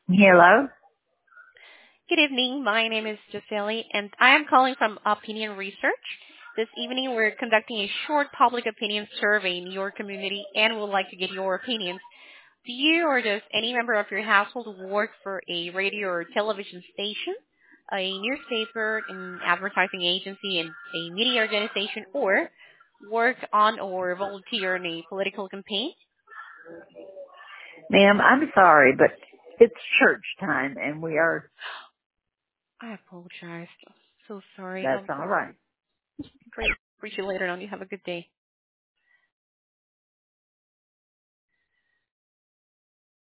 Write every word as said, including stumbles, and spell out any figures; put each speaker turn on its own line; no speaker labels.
Hello?
Good evening. My name is Gisele, and I am calling from Opinion Research. This evening, we're conducting a short public opinion survey in your community and would like to get your opinions. Do you or does any member of your household work for a radio or television station, a newspaper, an advertising agency, and a media organization, or work on or volunteer in a political campaign?
Ma'am, I'm sorry, but it's church time and we are,
I apologize. So sorry.
that's
Um,
all right.
great. Appreciate you later on. You have a good day.